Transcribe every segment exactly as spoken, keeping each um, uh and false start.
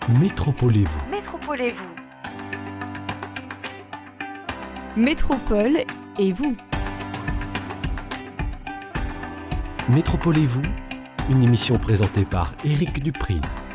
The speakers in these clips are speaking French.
Métropolez-vous. Métropolez-vous. Métropole et vous. Métropolez-vous, une émission présentée par Éric Dupri.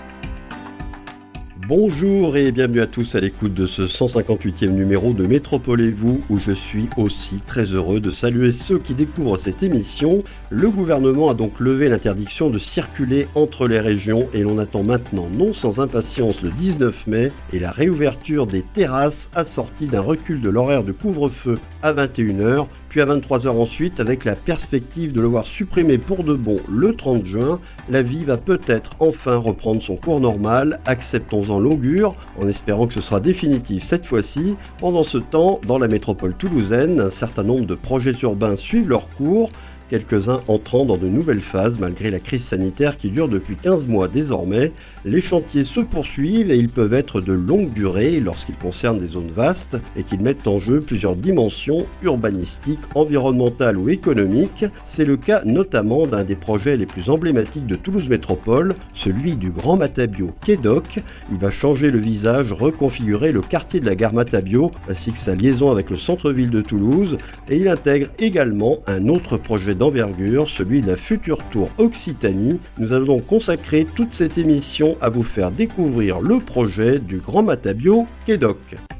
Bonjour et bienvenue à tous à l'écoute de ce cent cinquante-huitième numéro de Métropolez-vous, où je suis aussi très heureux de saluer ceux qui découvrent cette émission. Le gouvernement a donc levé l'interdiction de circuler entre les régions et l'on attend maintenant, non sans impatience, le dix-neuf mai et la réouverture des terrasses assortie d'un recul de l'horaire de couvre-feu à vingt et une heures, puis à vingt-trois heures ensuite, avec la perspective de le voir supprimé pour de bon le trente juin. La vie va peut-être enfin reprendre son cours normal, acceptons-en l'augure, en espérant que ce sera définitif cette fois-ci. Pendant ce temps, dans la métropole toulousaine, un certain nombre de projets urbains suivent leur cours, quelques-uns entrant dans de nouvelles phases malgré la crise sanitaire qui dure depuis quinze mois désormais. Les chantiers se poursuivent et ils peuvent être de longue durée lorsqu'ils concernent des zones vastes et qu'ils mettent en jeu plusieurs dimensions urbanistiques, environnementales ou économiques. C'est le cas notamment d'un des projets les plus emblématiques de Toulouse Métropole, celui du Grand Matabio Quai d'Oc. Il va changer le visage, reconfigurer le quartier de la gare Matabio ainsi que sa liaison avec le centre-ville de Toulouse, et il intègre également un autre projet d'envergure, celui de la future tour Occitanie. Nous allons donc consacrer toute cette émission à vous faire découvrir le projet du Grand Matabio Quai d'Oc.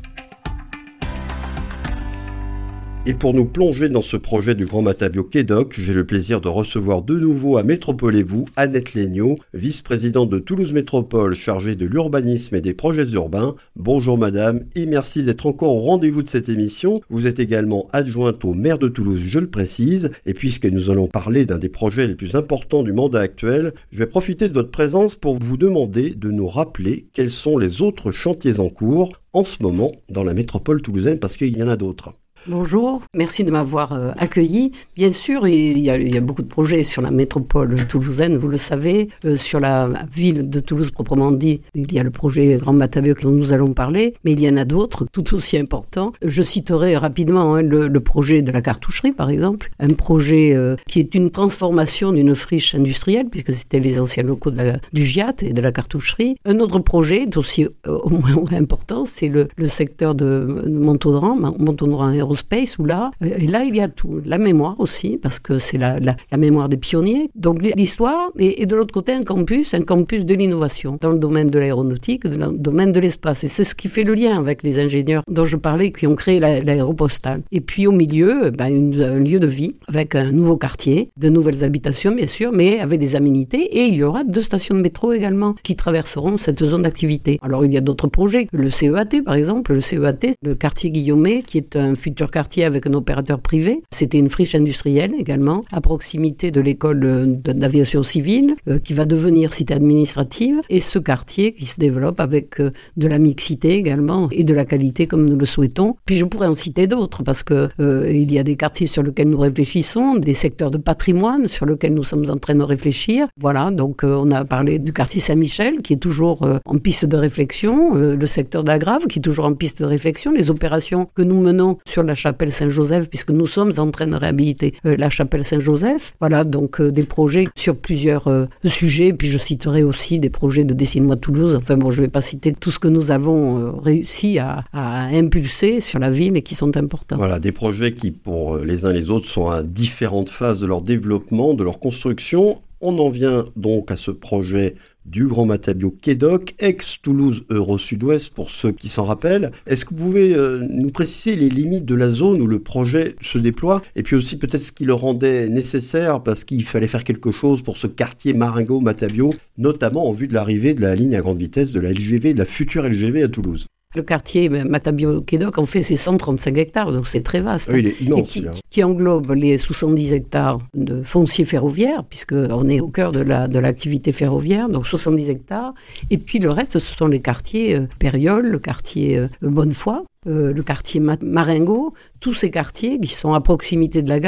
Et pour nous plonger dans ce projet du Grand Matabio Quai d'Oc, j'ai le plaisir de recevoir de nouveau à Métropolez-vous Annette Legnaud, vice-présidente de Toulouse Métropole chargée de l'urbanisme et des projets urbains. Bonjour madame et merci d'être encore au rendez-vous de cette émission. Vous êtes également adjointe au maire de Toulouse, je le précise, et puisque nous allons parler d'un des projets les plus importants du mandat actuel, je vais profiter de votre présence pour vous demander de nous rappeler quels sont les autres chantiers en cours en ce moment dans la métropole toulousaine, parce qu'il y en a d'autres. Bonjour, merci de m'avoir euh, accueilli. Bien sûr, il y, a, il y a beaucoup de projets sur la métropole toulousaine, vous le savez. Euh, sur la ville de Toulouse proprement dit, il y a le projet Grand Matabio dont nous allons parler, mais il y en a d'autres tout aussi importants. Je citerai rapidement hein, le, le projet de la cartoucherie, par exemple. Un projet euh, qui est une transformation d'une friche industrielle, puisque c'était les anciens locaux de la, du G I A T et de la cartoucherie. Un autre projet est aussi euh, au moins important, c'est le, le secteur de, de Montaudan, Montaudan Aerospace, Space, où là, et là il y a tout, la mémoire aussi, parce que c'est la, la, la mémoire des pionniers, donc l'histoire, et, et de l'autre côté un campus, un campus de l'innovation, dans le domaine de l'aéronautique, dans le domaine de l'espace, et c'est ce qui fait le lien avec les ingénieurs dont je parlais, qui ont créé la, l'aéropostale. Et puis au milieu, ben, une, un lieu de vie, avec un nouveau quartier, de nouvelles habitations bien sûr, mais avec des aménités, et il y aura deux stations de métro également, qui traverseront cette zone d'activité. Alors il y a d'autres projets, le C E A T par exemple, le C E A T, le quartier Guillaumet, qui est un futur quartier avec un opérateur privé. C'était une friche industrielle également, à proximité de l'école d'aviation civile, euh, qui va devenir cité administrative, et ce quartier qui se développe avec euh, de la mixité également, et de la qualité comme nous le souhaitons. Puis je pourrais en citer d'autres, parce que euh, il y a des quartiers sur lesquels nous réfléchissons, des secteurs de patrimoine sur lesquels nous sommes en train de réfléchir. Voilà, donc euh, on a parlé du quartier Saint-Michel, qui est toujours euh, en piste de réflexion, euh, le secteur d'Agrave, qui est toujours en piste de réflexion, les opérations que nous menons sur la chapelle Saint-Joseph, puisque nous sommes en train de réhabiliter euh, la chapelle Saint-Joseph. Voilà, donc euh, des projets sur plusieurs euh, sujets, puis je citerai aussi des projets de Dessine-moi Toulouse. Enfin bon, je ne vais pas citer tout ce que nous avons euh, réussi à, à impulser sur la ville et qui sont importants. Voilà, des projets qui, pour les uns et les autres, sont à différentes phases de leur développement, de leur construction. On en vient donc à ce projet du Grand Matabio Quai d'Oc, ex-Toulouse Euro-Sud-Ouest pour ceux qui s'en rappellent. Est-ce que vous pouvez euh, nous préciser les limites de la zone où le projet se déploie, et puis aussi peut-être ce qui le rendait nécessaire parce qu'il fallait faire quelque chose pour ce quartier Marengo-Matabio, notamment en vue de l'arrivée de la ligne à grande vitesse de la L G V, de la future L G V à Toulouse? Le quartier Matabio Quai d'Oc, en fait, c'est cent trente-cinq hectares, donc c'est très vaste. Oui, il est immense. Qui, qui englobe les soixante-dix hectares de foncier ferroviaire, puisqu'on est au cœur de, la, de l'activité ferroviaire, donc soixante-dix hectares. Et puis le reste, ce sont les quartiers euh, Périole, le quartier euh, Bonnefoy, euh, le quartier Marengo, tous ces quartiers qui sont à proximité de la gare,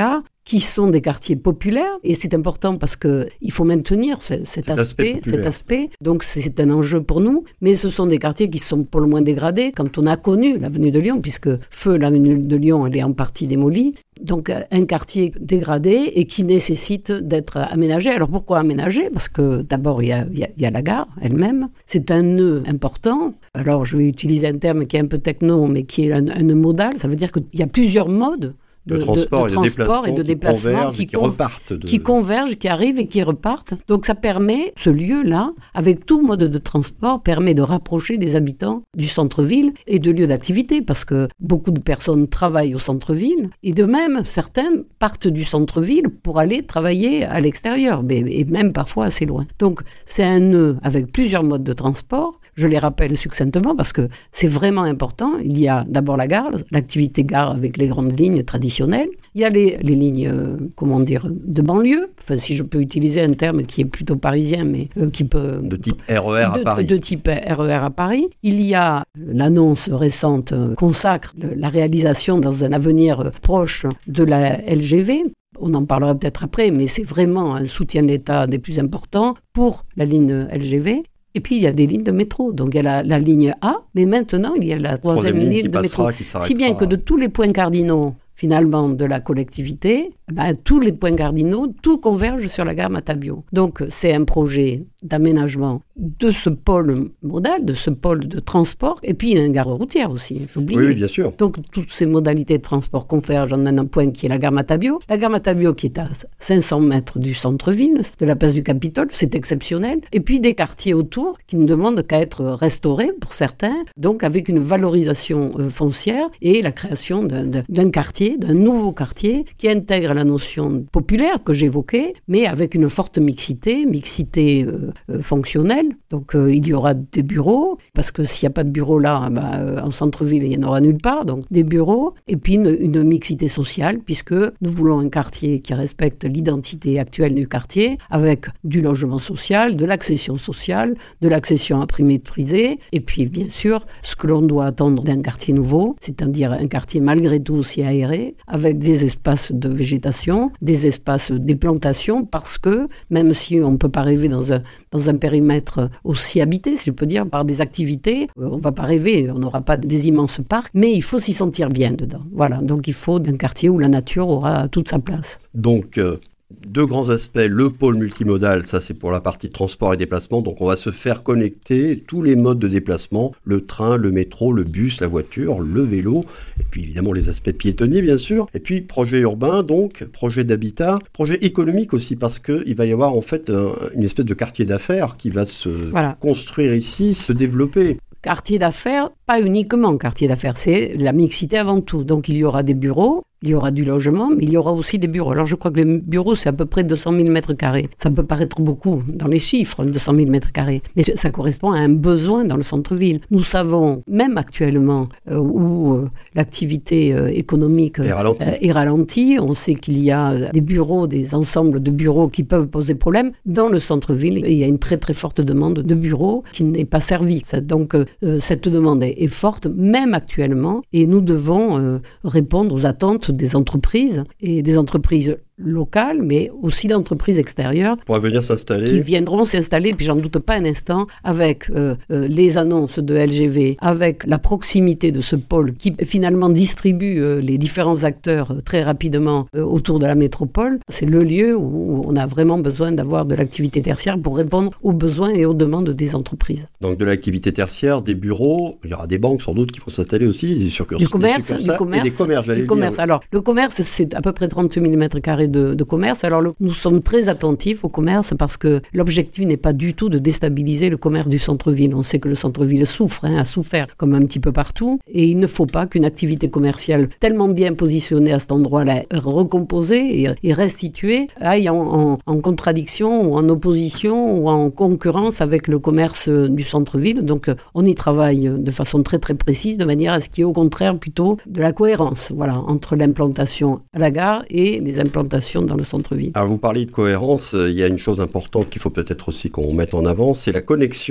qui sont des quartiers populaires. Et c'est important parce qu'il faut maintenir ce, cet, cet, aspect, aspect cet aspect. Donc c'est un enjeu pour nous. Mais ce sont des quartiers qui sont pour le moins dégradés. Quand on a connu l'avenue de Lyon, puisque feu l'avenue de Lyon, elle est en partie démolie. Donc un quartier dégradé et qui nécessite d'être aménagé. Alors pourquoi aménager ? Parce que d'abord il y a, il y a, il y a la gare elle-même. C'est un nœud important. Alors je vais utiliser un terme qui est un peu techno, mais qui est un, un nœud modal. Ça veut dire qu'il y a plusieurs modes de, de transport, de, de et, transport de et de déplacement qui, qui, con- repartent de... qui convergent, qui arrivent et qui repartent. Donc ça permet, ce lieu-là, avec tout mode de transport, permet de rapprocher des habitants du centre-ville et de lieux d'activité, parce que beaucoup de personnes travaillent au centre-ville, et de même, certains partent du centre-ville pour aller travailler à l'extérieur, mais, et même parfois assez loin. Donc c'est un nœud avec plusieurs modes de transport. Je les rappelle succinctement parce que c'est vraiment important. Il y a d'abord la gare, l'activité gare avec les grandes lignes traditionnelles. Il y a les, les lignes, euh, comment dire, de banlieue, enfin, si je peux utiliser un terme qui est plutôt parisien, mais euh, qui peut... De type R E R à de, Paris. De type R E R à Paris. Il y a l'annonce récente euh, consacre la réalisation dans un avenir euh, proche de la L G V. On en parlera peut-être après, mais c'est vraiment un soutien de l'État des plus importants pour la ligne L G V. Et puis, il y a des lignes de métro. Donc, il y a la, la ligne A, mais maintenant, il y a la troisième, troisième ligne, ligne de métro. Si bien que de tous les points cardinaux, finalement, de la collectivité, ben, tous les points cardinaux, tout converge sur la gare Matabio. Donc, c'est un projet d'aménagement de ce pôle modal, de ce pôle de transport, et puis il y a une gare routière aussi, j'oublie. Oui, bien sûr. Donc, toutes ces modalités de transport convergent en un point qui est la gare Matabio. La gare Matabio qui est à cinq cents mètres du centre-ville, de la place du Capitole, c'est exceptionnel. Et puis des quartiers autour qui ne demandent qu'à être restaurés pour certains, donc avec une valorisation euh, foncière et la création d'un, d'un quartier, d'un nouveau quartier qui intègre la notion populaire que j'évoquais, mais avec une forte mixité, mixité euh, euh, fonctionnelle. Donc euh, il y aura des bureaux, parce que s'il n'y a pas de bureaux là, bah, euh, en centre-ville, il n'y en aura nulle part, donc des bureaux, et puis une, une mixité sociale, puisque nous voulons un quartier qui respecte l'identité actuelle du quartier, avec du logement social, de l'accession sociale, de l'accession à prix maîtrisé, et puis bien sûr, ce que l'on doit attendre d'un quartier nouveau, c'est-à-dire un quartier malgré tout aussi aéré, avec des espaces de végétation, des espaces des plantations, parce que même si on ne peut pas rêver dans un, dans un périmètre aussi habité, si je peux dire, par des activités, on ne va pas rêver, on n'aura pas des immenses parcs, mais il faut s'y sentir bien dedans. Voilà, donc il faut un quartier où la nature aura toute sa place. Donc, euh, deux grands aspects, le pôle multimodal, ça c'est pour la partie transport et déplacement, donc on va se faire connecter tous les modes de déplacement, le train, le métro, le bus, la voiture, le vélo, et puis évidemment les aspects piétonniers bien sûr, et puis projet urbain donc, projet d'habitat, projet économique aussi, parce qu'il va y avoir en fait un, une espèce de quartier d'affaires qui va se voilà. construire ici, se développer. Quartier d'affaires, pas uniquement quartier d'affaires, c'est la mixité avant tout. Donc il y aura des bureaux, il y aura du logement, mais il y aura aussi des bureaux. Alors je crois que les bureaux, c'est à peu près deux cent mille mètres carrés. Ça peut paraître beaucoup dans les chiffres, deux cent mille mètres carrés, mais ça correspond à un besoin dans le centre-ville. Nous savons, même actuellement, euh, où euh, l'activité euh, économique est ralentie. Euh, est ralentie, on sait qu'il y a des bureaux, des ensembles de bureaux qui peuvent poser problème. Dans le centre-ville, il y a une très très forte demande de bureaux qui n'est pas servie. Donc euh, cette demande est, est forte, même actuellement, et nous devons euh, répondre aux attentes des entreprises, et des entreprises locales, mais aussi d'entreprises extérieures pour venir s'installer. Qui viendront s'installer, puis j'en doute pas un instant, avec euh, euh, les annonces de L G V, avec la proximité de ce pôle qui finalement distribue euh, les différents acteurs euh, très rapidement euh, autour de la métropole. C'est le lieu où on a vraiment besoin d'avoir de l'activité tertiaire pour répondre aux besoins et aux demandes des entreprises. Donc de l'activité tertiaire, des bureaux, il y aura des banques sans doute qui vont s'installer aussi, des succursales, du commerce, des du commerce, et des commerces, j'allais du commerce. dire. Alors, le commerce, c'est à peu près trente mille mètres carrés De, de commerce. Alors le, nous sommes très attentifs au commerce parce que l'objectif n'est pas du tout de déstabiliser le commerce du centre-ville. On sait que le centre-ville souffre, hein, a souffert comme un petit peu partout, et il ne faut pas qu'une activité commerciale tellement bien positionnée à cet endroit-là, recomposée et, et restituée, aille en, en, en contradiction ou en opposition ou en concurrence avec le commerce du centre-ville. Donc on y travaille de façon très très précise, de manière à ce qu'il y ait au contraire plutôt de la cohérence, voilà, entre l'implantation à la gare et les implantations dans le centre-ville. Alors vous parlez de cohérence, il y a une chose importante qu'il faut peut-être aussi qu'on mette en avant, c'est la connexion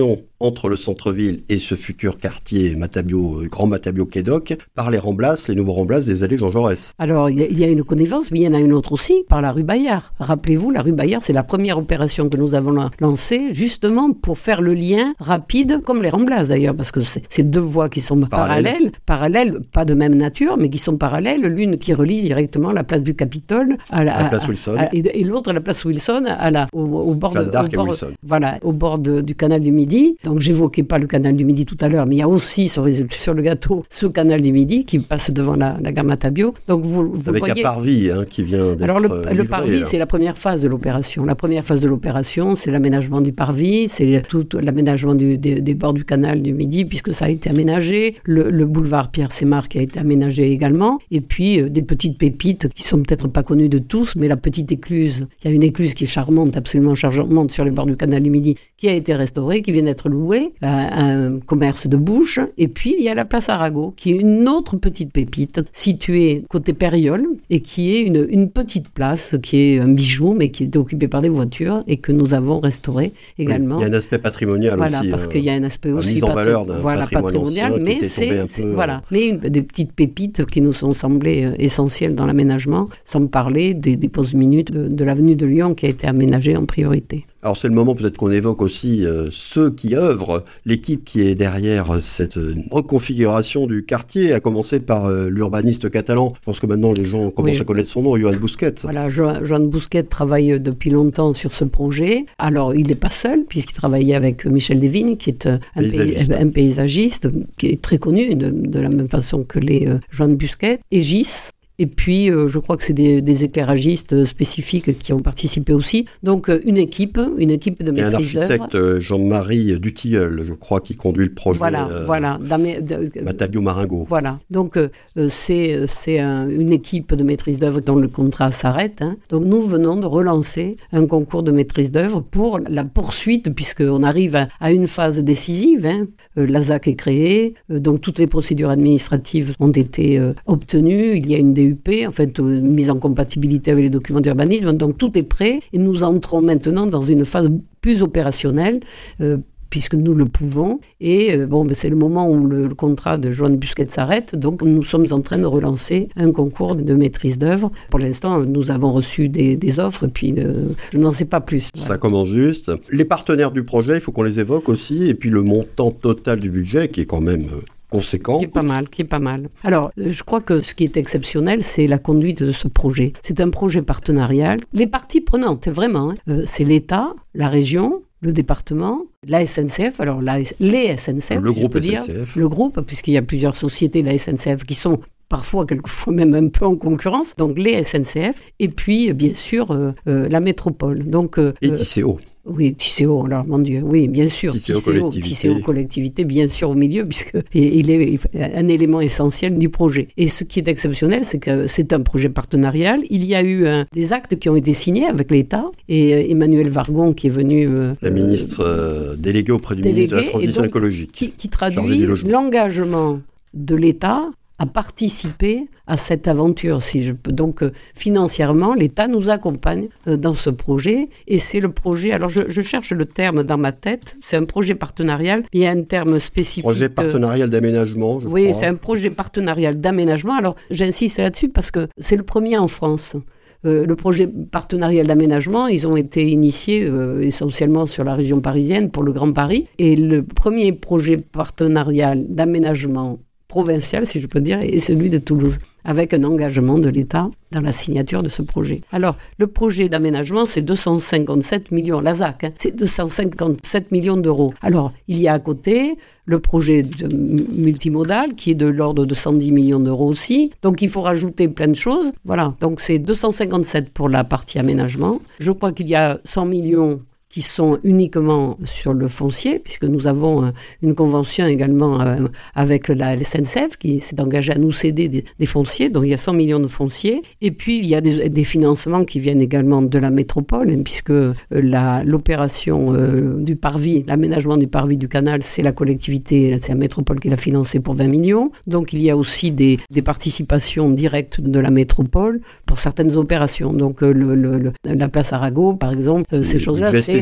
entre le centre-ville et ce futur quartier Matabio, Grand Matabio-Quédoc par les remplaces, les nouveaux remplaces des allées Jean Jaurès. Alors, il y, y a une connivence, mais il y en a une autre aussi, par la rue Bayard. Rappelez-vous, la rue Bayard, c'est la première opération que nous avons lancée, justement pour faire le lien rapide, comme les remplaces d'ailleurs, parce que c'est, c'est deux voies qui sont Parallèle. parallèles, parallèles, pas de même nature, mais qui sont parallèles, l'une qui relie directement la place du Capitole à la, à la place à, Wilson. à, et, et l'autre à la place Wilson, à la, au, au bord, de, d'Arc au bord, et Wilson. voilà, au bord de, du canal du Midi. Donc, j'évoquais pas le canal du Midi tout à l'heure, mais il y a aussi sur, sur le gâteau ce canal du Midi qui passe devant la, la gare Matabio. Donc, vous, vous Avec voyez... un parvis hein, qui vient d'être Alors, le, euh, le livré, parvis, là. c'est la première phase de l'opération. La première phase de l'opération, c'est l'aménagement du parvis, c'est tout l'aménagement du, des, des bords du canal du Midi, puisque ça a été aménagé. Le, le boulevard Pierre-Sémar qui a été aménagé également. Et puis, euh, des petites pépites qui sont peut-être pas connues de tous, mais la petite écluse. Il y a une écluse qui est charmante, absolument charmante sur les bords du canal du Midi, qui a été restaurée, qui vient d'être louée à un commerce de bouche. Et puis, il y a la place Arago, qui est une autre petite pépite située côté Périole et qui est une, une petite place, qui est un bijou, mais qui était occupée par des voitures et que nous avons restaurée également. Oui, il y a un aspect patrimonial voilà, aussi. parce euh, qu'il y a un aspect aussi mise en patri- valeur d'un voilà, patrimoine patrimonial, ancien qui mais était tombé c'est, un c'est peu, voilà, mais une, des petites pépites qui nous sont semblées euh, essentielles dans l'aménagement, sans parler des, des pauses minutes de, de l'avenue de Lyon qui a été aménagée en priorité. Alors c'est le moment peut-être qu'on évoque aussi euh, ceux qui œuvrent, l'équipe qui est derrière cette euh, reconfiguration du quartier, à commencer par euh, l'urbaniste catalan. Je pense que maintenant les gens commencent Oui. à connaître son nom, Johan Bousquet. Voilà, Jo- Joan Bousquet travaille depuis longtemps sur ce projet. Alors, il n'est pas seul, puisqu'il travaillait avec Michel Desvignes, qui est euh, un, Paysagiste. pays- un paysagiste, qui est très connu, de, de la même façon que les euh, Joan Bousquet, et Gis. Et puis, euh, je crois que c'est des, des éclairagistes spécifiques qui ont participé aussi. Donc, euh, une équipe, une équipe de Et un maîtrise d'œuvre. architecte, euh, Jean-Marie Dutilleul, je crois, qui conduit le projet Voilà, euh, voilà. D'amé- de- Matabio Maringo. Voilà, donc euh, c'est, c'est un- une équipe de maîtrise d'œuvre dont le contrat s'arrête. hein. Donc nous venons de relancer un concours de maîtrise d'œuvre pour la poursuite, puisqu'on arrive à, à une phase décisive. Hein. Euh, L'A S A C est créée, euh, donc toutes les procédures administratives ont été euh, obtenues. Il y a une D U P, en fait, euh, mise en compatibilité avec les documents d'urbanisme. Donc tout est prêt et nous entrons maintenant dans une phase plus opérationnelle. Euh, puisque nous le pouvons. Et euh, bon, ben, c'est le moment où le, le contrat de Joan Bousquet s'arrête. Donc, nous sommes en train de relancer un concours de maîtrise d'œuvre. Pour l'instant, nous avons reçu des, des offres, puis euh, je n'en sais pas plus. Ça Voilà. commence juste. Les partenaires du projet, il faut qu'on les évoque aussi. Et puis le montant total du budget, qui est quand même euh, conséquent. Qui est pas mal, qui est pas mal. Alors, euh, je crois que ce qui est exceptionnel, c'est la conduite de ce projet. C'est un projet partenarial. Les parties prenantes, vraiment, hein, euh, c'est l'État, la région, le département, la S N C F, alors la, les S N C F, Le si groupe je peux S N C dire, F. le groupe, puisqu'il y a plusieurs sociétés de la S N C F qui sont parfois, quelquefois même un peu en concurrence, donc les S N C F, et puis, bien sûr, euh, euh, la métropole. Donc, euh, Et euh, Tisséo. oui, Tisséo, alors mon Dieu, oui, bien sûr. Tisséo collectivité. Tisséo collectivité, bien sûr, au milieu, puisque il est un élément essentiel du projet. Et ce qui est exceptionnel, c'est que c'est un projet partenarial. Il y a eu un, des actes qui ont été signés avec l'État, et euh, Emmanuel Vargon, qui est venu... Euh, La ministre euh, déléguée auprès du délégué, ministre de la et Transition donc, écologique. qui, qui Chargé traduit du logement. l'engagement de l'État à participer à cette aventure, si je peux. Donc, euh, financièrement, l'État nous accompagne euh, dans ce projet, et c'est le projet, alors je, je cherche le terme dans ma tête, c'est un projet partenarial, il y a un terme spécifique. Projet partenarial d'aménagement, je Oui, crois. c'est un projet partenarial d'aménagement, alors j'insiste là-dessus parce que c'est le premier en France. Euh, le projet partenarial d'aménagement, ils ont été initiés euh, essentiellement sur la région parisienne pour le Grand Paris, et le premier projet partenarial d'aménagement provincial, si je peux dire, est celui de Toulouse, avec un engagement de l'État dans la signature de ce projet. Alors, le projet d'aménagement, c'est deux cent cinquante-sept millions, l'A S A C, hein, c'est deux cent cinquante-sept millions d'euros. Alors, il y a à côté le projet de multimodal, qui est de l'ordre de cent dix millions d'euros aussi. Donc, il faut rajouter plein de choses. Voilà, donc c'est deux cent cinquante-sept pour la partie aménagement. Je crois qu'il y a cent millions qui sont uniquement sur le foncier, puisque nous avons euh, une convention également euh, avec la S N C F qui s'est engagée à nous céder des, des fonciers, donc il y a cent millions de fonciers, et puis il y a des, des financements qui viennent également de la métropole, hein, puisque euh, la, l'opération euh, du parvis, l'aménagement du parvis du canal, c'est la collectivité, c'est la métropole qui l'a financé pour vingt millions, donc il y a aussi des, des participations directes de la métropole pour certaines opérations, donc euh, le, le, le, la place Arago, par exemple, euh, ces choses-là, c'est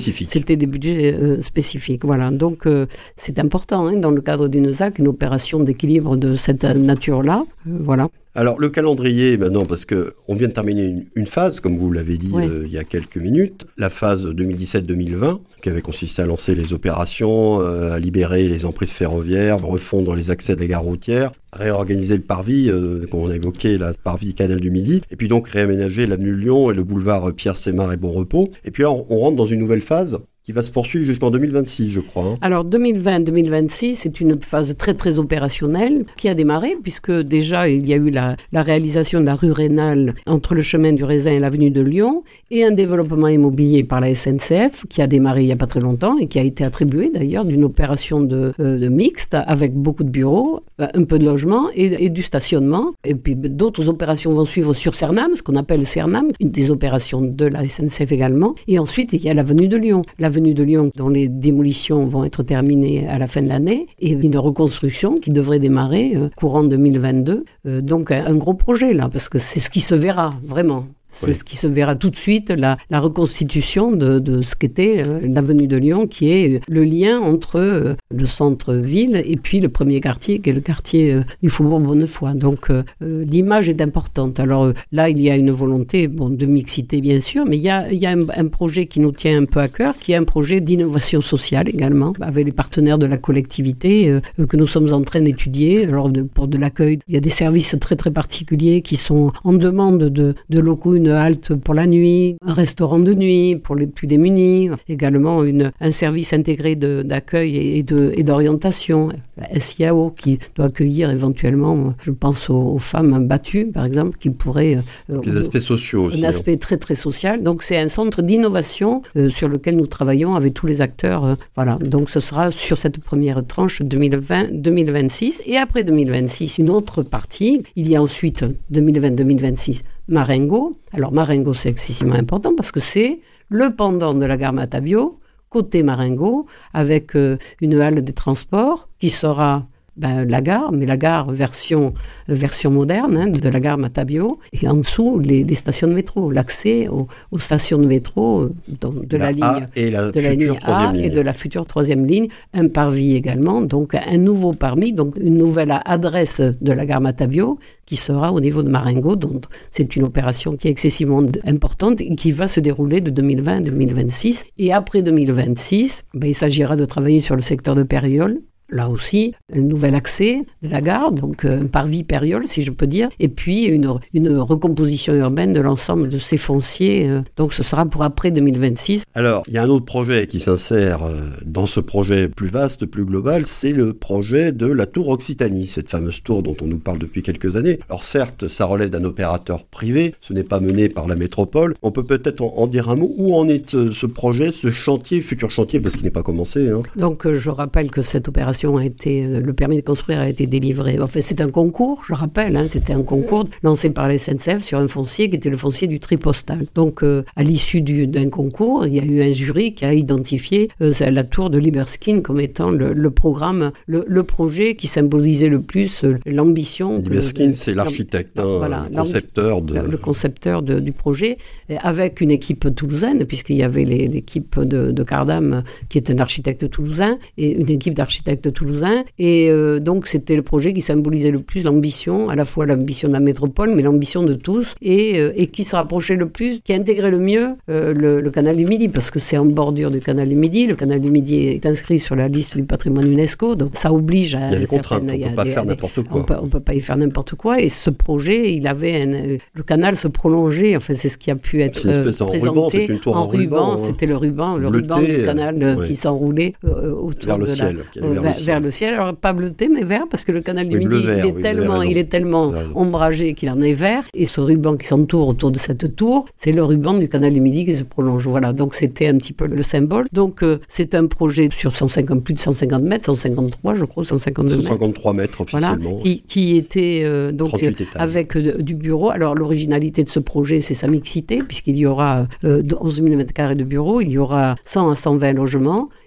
spécifiques. C'était des budgets euh, spécifiques, voilà. Donc euh, c'est important, hein, dans le cadre d'une Z A C, une opération d'équilibre de cette nature-là, euh, voilà. Alors le calendrier maintenant, parce qu'on vient de terminer une, une phase, comme vous l'avez dit oui. euh, il y a quelques minutes, la phase deux mille dix-sept deux mille vingt, qui avait consisté à lancer les opérations, euh, à libérer les emprises ferroviaires, refondre les accès des gares routières, réorganiser le parvis, euh, comme on a évoqué, la parvis Canal du Midi, et puis donc réaménager l'avenue Lyon et le boulevard Pierre Sémar et Bon Repos. Et puis là, on, on rentre dans une nouvelle phase qui va se poursuivre jusqu'en deux mille vingt-six, je crois. Hein. Alors deux mille vingt deux mille vingt-six, c'est une phase très très opérationnelle qui a démarré, puisque déjà il y a eu la, la réalisation de la rue Rénale entre le chemin du Raisin et l'avenue de Lyon, et un développement immobilier par la S N C F qui a démarré il n'y a pas très longtemps et qui a été attribué d'ailleurs d'une opération de, euh, de mixte avec beaucoup de bureaux, un peu de logement et, et du stationnement. Et puis d'autres opérations vont suivre sur Cernam, ce qu'on appelle Cernam, une des opérations de la S N C F également. Et ensuite il y a l'avenue de Lyon. L'avenue de Lyon dont les démolitions vont être terminées à la fin de l'année et une reconstruction qui devrait démarrer euh, courant deux mille vingt-deux. Euh, donc un, un gros projet là, parce que c'est ce qui se verra vraiment. C'est oui. ce qui se verra tout de suite, la, la reconstitution de, de ce qu'était euh, l'avenue de Lyon, qui est le lien entre euh, le centre-ville et puis le premier quartier, qui est le quartier euh, du Faubourg Bonnefoy. Donc euh, euh, l'image est importante. Alors euh, là, il y a une volonté bon, de mixité, bien sûr, mais il y a, il y a un, un projet qui nous tient un peu à cœur, qui est un projet d'innovation sociale également, avec les partenaires de la collectivité euh, que nous sommes en train d'étudier. Alors de, pour de l'accueil, il y a des services très très particuliers qui sont en demande de, de locaux, une halte pour la nuit, un restaurant de nuit pour les plus démunis, également une, un service intégré de, d'accueil et, de, et d'orientation, la S I A O, qui doit accueillir éventuellement, je pense aux, aux femmes battues par exemple, qui pourraient... Euh, des aspects sociaux aussi. Un aspect hein. très très social. Donc c'est un centre d'innovation euh, sur lequel nous travaillons avec tous les acteurs. Euh, voilà. Donc ce sera sur cette première tranche deux mille vingt deux mille vingt-six. Et après deux mille vingt-six, une autre partie. Il y a ensuite deux mille vingt deux mille vingt-six Marengo. Alors Marengo, c'est excessivement important parce que c'est le pendant de la gare Matabio, côté Marengo, avec euh, une halle des transports qui sera ben, la gare, mais la gare version, version moderne hein, de la gare Matabio, et en dessous les, les stations de métro, l'accès aux, aux stations de métro de, de la, la ligne A et la de la ligne A ligne. Et de la future troisième ligne, un parvis également, donc un nouveau parvis, donc une nouvelle adresse de la gare Matabio qui sera au niveau de Marengo, donc c'est une opération qui est excessivement importante et qui va se dérouler de deux mille vingt à deux mille vingt-six. Et après deux mille vingt-six, ben, il s'agira de travailler sur le secteur de Périole. Là aussi, un nouvel accès de la gare, donc un parvis Périole, si je peux dire, et puis une, une recomposition urbaine de l'ensemble de ces fonciers. Donc ce sera pour après deux mille vingt-six. Alors, il y a un autre projet qui s'insère dans ce projet plus vaste, plus global, c'est le projet de la tour Occitanie, cette fameuse tour dont on nous parle depuis quelques années. Alors certes, ça relève d'un opérateur privé, ce n'est pas mené par la métropole. On peut peut-être en, en dire un mot. Où en est ce projet, ce chantier, futur chantier, parce qu'il n'est pas commencé hein. Donc je rappelle que cette opération a été, le permis de construire a été délivré. Enfin, c'est un concours, je rappelle, hein, c'était un concours lancé par la S N C F sur un foncier qui était le foncier du Tripostal. Donc, euh, à l'issue du, d'un concours, il y a eu un jury qui a identifié euh, la tour de Libeskind comme étant le, le programme, le, le projet qui symbolisait le plus euh, l'ambition. Libeskind, c'est l'architecte, hein, voilà, le concepteur, de... le concepteur de, du projet, avec une équipe toulousaine, puisqu'il y avait les, l'équipe de, de Cardam, qui est un architecte toulousain, et une équipe d'architectes toulousain, et euh, donc c'était le projet qui symbolisait le plus l'ambition, à la fois l'ambition de la métropole, mais l'ambition de tous, et, euh, et qui se rapprochait le plus, qui intégrait le mieux euh, le, le canal du Midi, parce que c'est en bordure du canal du Midi. Le canal du Midi est inscrit sur la liste du patrimoine UNESCO, donc ça oblige à... Il y a des contraintes, on ne peut pas faire n'importe quoi. On ne peut pas y faire n'importe quoi, et ce projet, il avait un, le canal se prolongeait, enfin c'est ce qui a pu être euh, présenté. En ruban, c'est une tour en, en ruban. ruban hein. C'était le ruban, le bleuté, ruban du canal euh, ouais. qui s'enroulait euh, autour vers le de ciel, la, euh, vers, vers, vers le ciel. Alors pas bleuté, mais vert, parce que le canal du oui, Midi, vert, il est oui, tellement, il est tellement ombragé qu'il en est vert. Et ce ruban qui s'entoure autour de cette tour, c'est le ruban du canal du Midi qui se prolonge. Voilà, donc c'était un petit peu le symbole. Donc euh, c'est un projet sur cent cinquante, plus de cent cinquante mètres, cent cinquante-trois, je crois, cent cinquante-deux mètres. cent cinquantre-trois mètres officiellement. Voilà, qui, qui était euh, donc euh, avec euh, du bureau. Alors l'originalité de ce projet, c'est sa mixité, puisqu'il y aura euh, onze mille mètres carrés de bureaux, il y aura cent à cent vingt logements.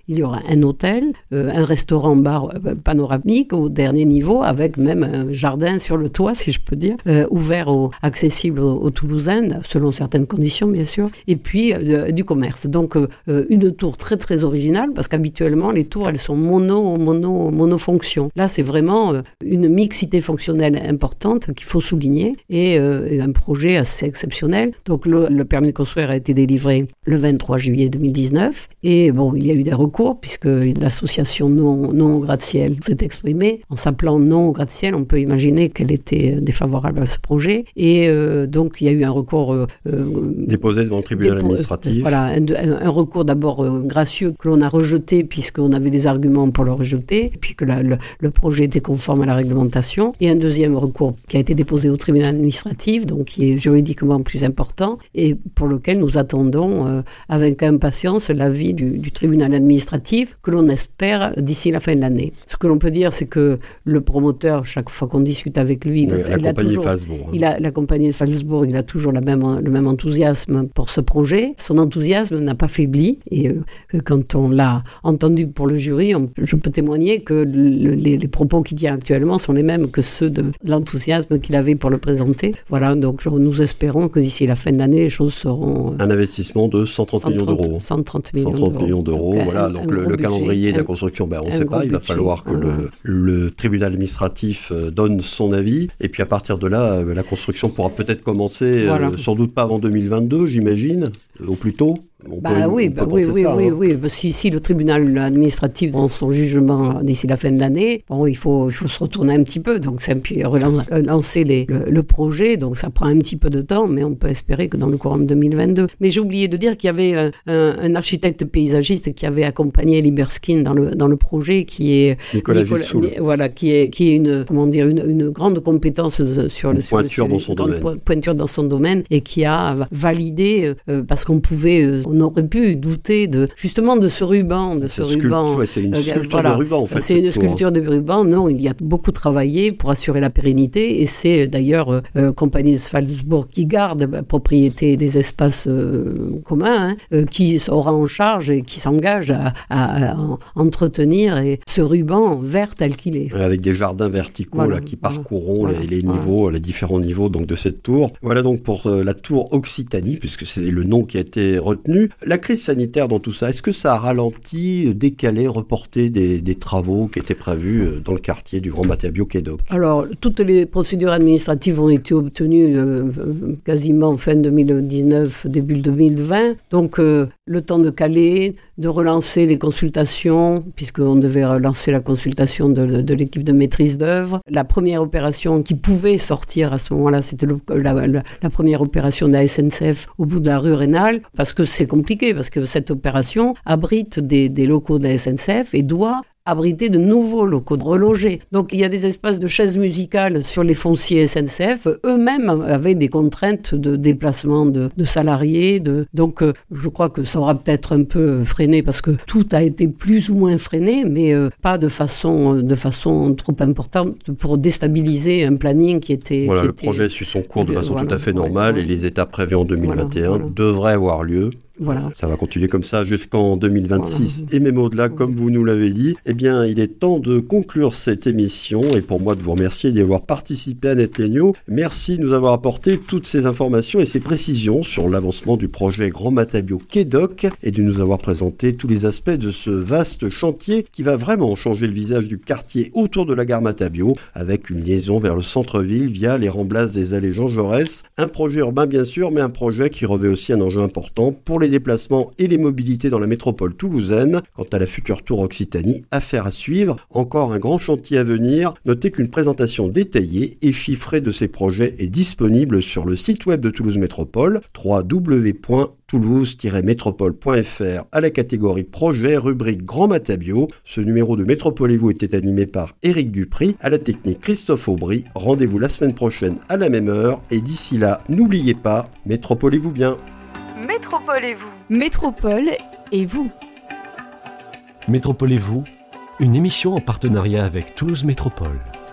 il y aura un hôtel, euh, un restaurant-bar euh, panoramique au dernier niveau, avec même un jardin sur le toit, si je peux dire, euh, ouvert, au, accessible aux, aux Toulousains, selon certaines conditions, bien sûr, et puis euh, du commerce. Donc, euh, une tour très, très originale, parce qu'habituellement, les tours, elles sont mono, mono, monofonctions. Là, c'est vraiment euh, une mixité fonctionnelle importante qu'il faut souligner, et, euh, et un projet assez exceptionnel. Donc, le, le permis de construire a été délivré le vingt-trois juillet deux mille dix-neuf, et bon, il y a eu des recours, puisque l'association non, non au gratte-ciel s'est exprimée. En s'appelant non au gratte-ciel, on peut imaginer qu'elle était défavorable à ce projet, et euh, donc il y a eu un recours euh, déposé devant le tribunal dépo- administratif. Voilà, un, un, un recours d'abord euh, gracieux que l'on a rejeté, puisqu'on avait des arguments pour le rejeter, et puis que la, le, le projet était conforme à la réglementation, et un deuxième recours qui a été déposé au tribunal administratif, donc qui est juridiquement plus important, et pour lequel nous attendons euh, avec impatience l'avis du, du tribunal administratif, que l'on espère d'ici la fin de l'année. Ce que l'on peut dire, c'est que le promoteur, chaque fois qu'on discute avec lui, oui, il, la a toujours, Falsbourg, hein. il a la compagnie de Falsbourg, il a toujours la même, le même enthousiasme pour ce projet. Son enthousiasme n'a pas faibli, et euh, quand on l'a entendu pour le jury, on, je peux témoigner que le, les, les propos qu'il tient actuellement sont les mêmes que ceux de l'enthousiasme qu'il avait pour le présenter. Voilà, donc je, nous espérons que d'ici la fin de l'année, les choses seront... Euh, un investissement de cent trente millions d'euros. cent trente millions cent trente d'euros. millions d'euros, donc, voilà. Un, donc un le, le budget, calendrier de la un, construction, ben, on ne sait pas. Il va budget. falloir que Voilà. le, le tribunal administratif donne son avis. Et puis à partir de là, la construction pourra peut-être commencer, voilà. euh, sans doute pas avant deux mille vingt-deux, j'imagine, au plus tôt. On bah peut, oui, on bah oui, oui, ça, oui, hein. oui. Si, si le tribunal administratif prend son jugement d'ici la fin de l'année, bon, il faut, il faut se retourner un petit peu, donc c'est un puis relancer les, le, le projet, donc ça prend un petit peu de temps, mais on peut espérer que dans le courant de deux mille vingt-deux. Mais j'ai oublié de dire qu'il y avait un, un, un architecte paysagiste qui avait accompagné Liberskin dans le, dans le projet, qui est Nicolas, Nicolas Gilsoul. Voilà, qui est, qui est une, comment dire, une, une grande compétence sur une le pointure sur le, dans son domaine, pointure dans son domaine, et qui a validé euh, parce qu'on pouvait, euh, on aurait pu douter de, justement de ce ruban, de ce sculpt- ruban. Ouais, c'est une euh, sculpture voilà. de ruban, en fait. C'est une sculpture de ruban. Non, il y a beaucoup travaillé pour assurer la pérennité, et c'est d'ailleurs euh, Compagnie de Salzbourg qui garde la propriété des espaces euh, communs, hein, euh, qui aura en charge et qui s'engage à, à, à entretenir et ce ruban vert tel qu'il est. Avec des jardins verticaux voilà, là, qui voilà, parcourront voilà, les, les voilà. niveaux, les différents niveaux donc, de cette tour. Voilà donc pour euh, la tour Occitanie, puisque c'est le nom qui a été retenu. La crise sanitaire dans tout ça, est-ce que ça a ralenti, décalé, reporté des, des travaux qui étaient prévus dans le quartier du Grand Matabio Quai d'Oc? Alors, toutes les procédures administratives ont été obtenues euh, quasiment fin deux mille dix-neuf, début deux mille vingt. Donc, euh, le temps de caler, de relancer les consultations, puisqu'on devait relancer la consultation de, de l'équipe de maîtrise d'œuvre. La première opération qui pouvait sortir à ce moment-là, c'était le, la, la, la première opération de la S N C F au bout de la rue Rénal, parce que c'est compliqué, parce que cette opération abrite des, des locaux de la S N C F et doit abriter de nouveaux locaux relogés. Donc il y a des espaces de chaises musicales sur les fonciers S N C F. Eux-mêmes avaient des contraintes de déplacement de, de salariés. De... Donc euh, je crois que ça aura peut-être un peu freiné, parce que tout a été plus ou moins freiné, mais euh, pas de façon, de façon trop importante pour déstabiliser un planning qui était... Voilà, qui le était... projet suit son cours de façon voilà, tout à fait voilà, normale, voilà. et les étapes prévues en deux mille vingt et un voilà, voilà. devraient avoir lieu. Voilà. Ça va continuer comme ça jusqu'en deux mille vingt-six Voilà. et même au-delà, comme vous nous l'avez dit. Eh bien, il est temps de conclure cette émission, et pour moi de vous remercier d'y avoir participé, Annette Legnaud. Merci de nous avoir apporté toutes ces informations et ces précisions sur l'avancement du projet Grand Matabio Quai d'Oc, et de nous avoir présenté tous les aspects de ce vaste chantier qui va vraiment changer le visage du quartier autour de la gare Matabio, avec une liaison vers le centre-ville via les remblasses des allées Jean Jaurès. Un projet urbain bien sûr, mais un projet qui revêt aussi un enjeu important pour les les déplacements et les mobilités dans la métropole toulousaine. Quant à la future tour Occitanie, affaire à suivre. Encore un grand chantier à venir. Notez qu'une présentation détaillée et chiffrée de ces projets est disponible sur le site web de Toulouse Métropole, w w w point toulouse tiret métropole point f r, à la catégorie projet, rubrique Grand Matabio. Ce numéro de Métropolez-vous était animé par Éric Dupri, à la technique Christophe Aubry. Rendez-vous la semaine prochaine à la même heure, et d'ici là, n'oubliez pas, métropolez-vous bien. Métropolez-vous. Métropole et vous. Métropolez-vous, une émission en partenariat avec Toulouse Métropole.